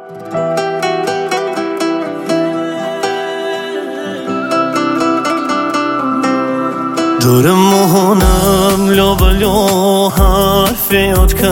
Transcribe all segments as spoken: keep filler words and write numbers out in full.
دورم مهانم لابلو حرف یاد که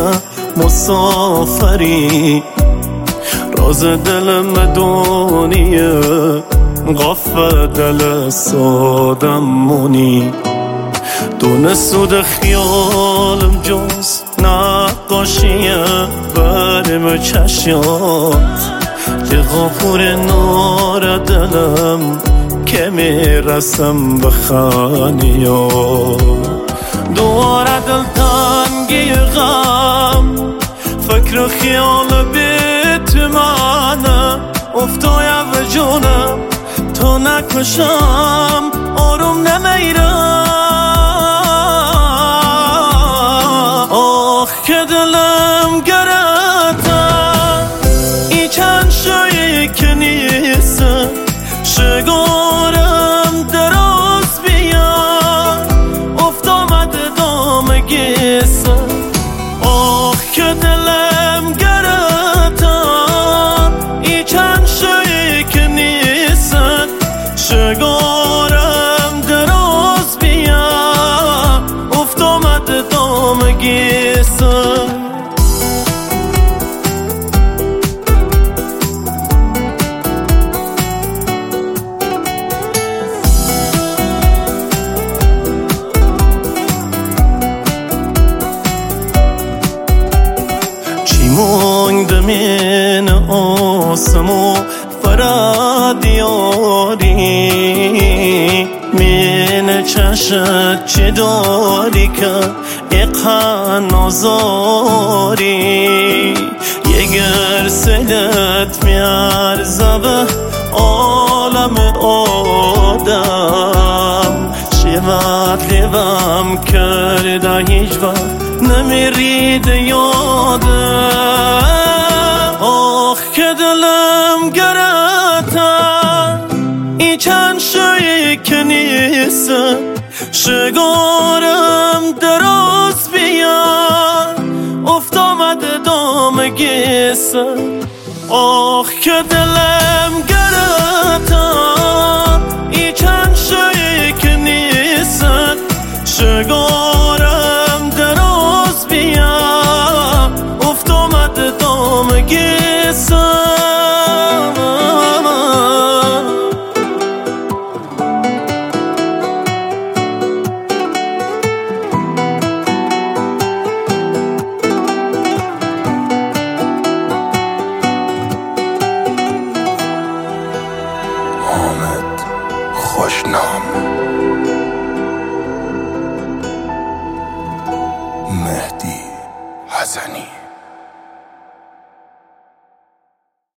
مسافری راز دلم دونیه غفه دل سادم مونی دون سود خیالم جز نقاشیه برم چشیات که غافور نار دلم که میرسم به خانیا دواره دل تنگی غم فکر و خیال بیت منه افتای و جونم تو نکشم آروم نمیرم آخ که دلم گرده ای چند شایی که نیسته شگارم دراز بیان افت آمده دام گیسه آخ که دلم گرفتم ای چند شایی که نیستن شگارم دراز بیان افت آمده دام گیسه مانده من آسمو فردیاری من چشت چه داری که اقها نازاری یگر سلت میارزه به عالم آدم شیوت لیوم کرده هیچ وقت نمیرید یادم آخ که دلم گرفتم ای چند شایی که نیسته شگارم دراز بیان افت آمده دام گیسه آخ که دلم گرفتم ای چند شایی که نیسته شگارم دراز بیان افت آمده دام گیسه خوشنام مهدی حسنی